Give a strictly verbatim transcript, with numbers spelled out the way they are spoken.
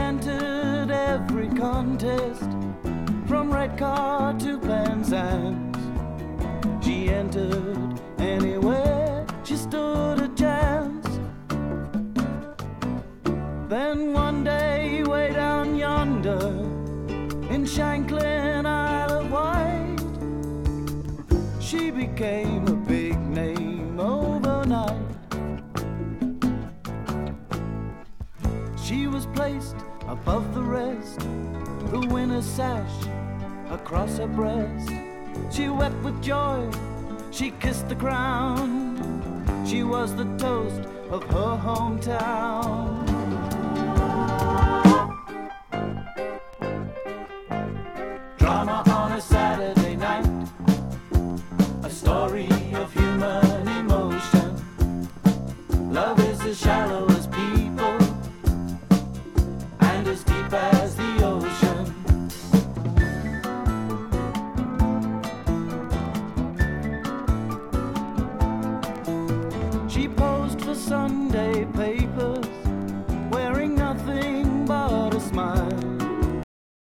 entered every contest, from red car to Penzance. She entered anywhere, she stood a chance. Then one day, way down yonder, in Shanklin, Isle of Wight, she became a big name overnight. She was placed above the rest, the winner's sash across her breast. She wept with joy, she kissed the crown. She was the toast of her hometown. Drama on a Saturday night, a story of human emotion. Love is as shallow as people and as deep as the ocean. She posed for Sunday papers,